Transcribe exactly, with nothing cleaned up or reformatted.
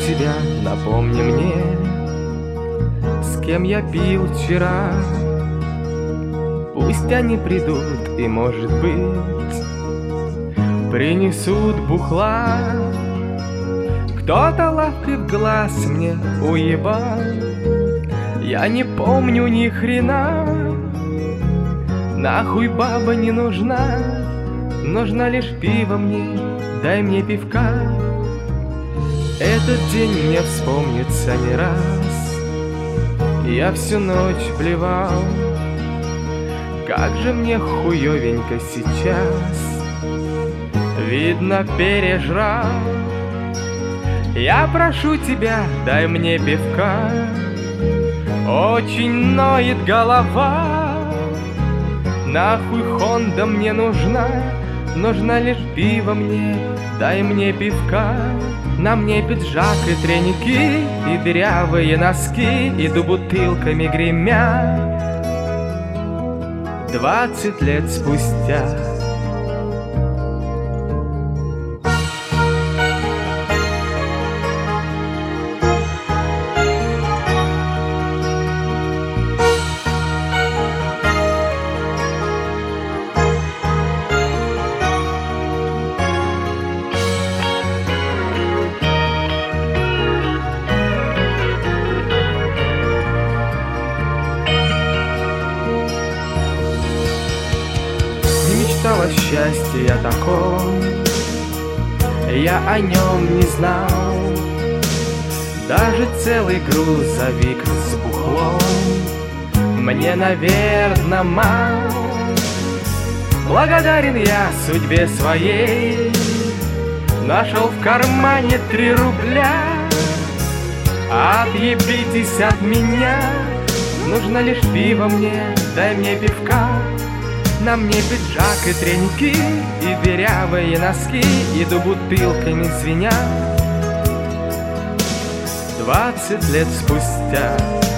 тебя, напомни мне, с кем я пил вчера. Пусть они придут и, может быть, принесут бухла. Кто-то лапкой в глаз мне уебал, я не помню ни хрена. Нахуй баба не нужна, нужна лишь пиво мне, дай мне пивка. Этот день мне вспомнится не раз, я всю ночь плевал. Как же мне хуёвенько сейчас, видно, пережрал. Я прошу тебя, дай мне пивка, очень ноет голова. Нахуй Хонда мне нужна, нужна лишь пиво мне, дай мне пивка. На мне пиджак и треники, и дырявые носки, иду бутылками гремя. Двадцать лет спустя. О счастье я таком, я о нем не знал. Даже целый грузовик с бухлом мне, наверно, мал. Благодарен я судьбе своей, нашел в кармане три рубля. Отъебитесь от меня, нужно лишь пиво мне, дай мне пивка. На мне пиджак и треники, и дырявые носки, иду бутылками звеня. Двадцать лет спустя.